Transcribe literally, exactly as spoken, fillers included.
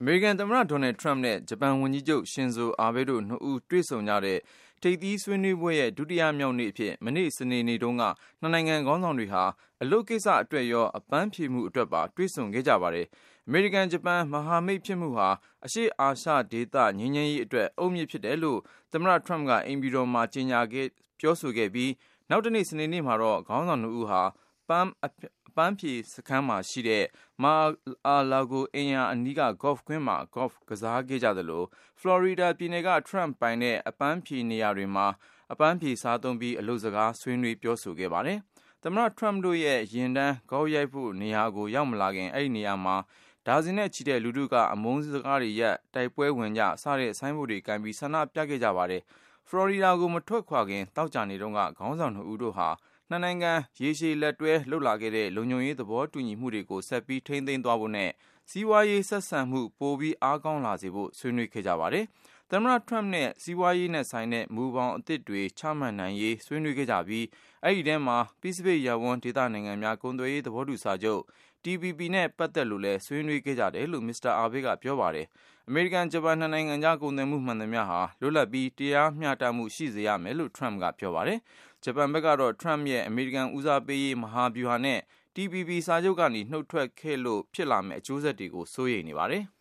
အမေရိကန်သမ္မတဒေါ်နယ်ထရမ့်နဲ့ဂျပန်ဝန်ကြီးချုပ်ရှင်ဇိုအာဘေးတို့နှစ်ဦးတွေ့ဆုံကြတဲ့ထိပ်သီးဆွေးနွေးပွဲရဲ့ဒုတိယမြောက်နေ့အဖြစ်မနေ့စနေနေ့တုန်းကနှစ်နိုင်ငံခေါင်းဆောင်တွေဟာအလုပ်ကိစ္စအတွက်ရောအပန်းဖြေမှုအတွက်ပါတွေ့ဆုံခဲ့ကြပါတယ်။အမေရိကန်ဂျပန်မဟာမိတ်ဖြစ်မှုဟာအရှေ့အာရှဒေသငြိမ်းချမ်းရေးအတွက်အုတ်မြစ်ဖြစ်တယ်လို့သမ္မတထရမ့်ကအိမ်ဖြူတော်မှာကြေညာခဲ့ပြောဆိုခဲ့ပြီးနောက်တနေ့စနေနေ့မှာတော့ခေါင်းဆောင်နှစ်ဦးဟာပန်းအပန်းဖြေစခန်းမှာရှိတဲ့မာအာလာဂိုအင်ယာအနီးကဂေါ့ဖ်ကွင်းမှာဂေါ့ဖ်ကစားခဲ့ကြသလိုဖလော်ရီဒါပြည်နယ်ကထရမ့်ပိုင်တဲ့အပန်းဖြေနေရာတွေမှာအပန်းဖြေစားသုံးပြီးအလုပ်စကားဆွေးနွေးပြောဆိုခဲ့ပါတယ်။သမ္မတထရမ့်တို့ရဲ့ရင်တန်းဂေါက်ရိုက်ဖို့နေရာကိုရောက်မလာခင်အဲ့ဒီနေရာမှာဒါဇင်နဲ့ချီတဲ့လူထုကအမုန်းစကားတွေရက်တိုက်ပွဲဝင်ကြစတဲ့ဆိုင်းဘုတ်တွေကင်ပြီးဆန္ဒပြခဲ့ကြပါတယ်။ဖလော်ရီဒါကိုမထွက်ခွာခင်တောက်ကြနေတော့ကခေါင်းဆောင်နှစ်ဦးတို့ဟာနှစ်နိုင်ငံရေရှည်လက်တွဲလှုပ်လာခဲ့တဲ့လုံခြုံရေးသဘောတူညီမှုတွေကိုဆက်ပြီးထိန်းသိမ်းသွားဖို့နဲ့စီးပွားရေးဆက်ဆံမှုပိုပြီးအားကောင်းလာစေဖို့ဆွေးနွေးခဲ့ကြပါတယ်။သမ္မတထရမ့်နဲ့စီးပွားရေးနဲ့ဆိုင်တဲ့မူပေါင်းအသစ်တွေချမှတ်နိုင်ရေးဆွေးနွေးခဲ့ကြပြီးအဲ့ဒီထဲမှာပစိဖိတ်ရပ်ဝန်းဒေသနိုင်ငံများကုန်သွယ်ရေးသဘောတူစာချုပ် T P P နဲ့ပတ်သက်လို့လည်းဆွေးနွေးခဲ့ကြတယ်လို့မစ္စတာအာဘေးကပြောပါတယ်။အမေရိကန်ဂျပန်နှစ်နိုင်ငံကြားကုန်သွယ်မှုမှန်သမျှဟာလွတ်လပ်ပြီးတရားမျှတမှုရှိစေရမယ်လို့ထရမ့်ကပြောပါတယ်။ဂျပန်ဘက်ကတော့ထရမ့်ရဲ့အမေရိကန်ဦးစားပေးရေးမဟာဗျူဟာနဲ့ T P P စာချုပ်ကနေနှုတ်ထွက်ခဲ့လို့ဖြစ်လာမယ့်အကျိုးဆက်တွေကိုစိုးရိမ်နေပါတယ်။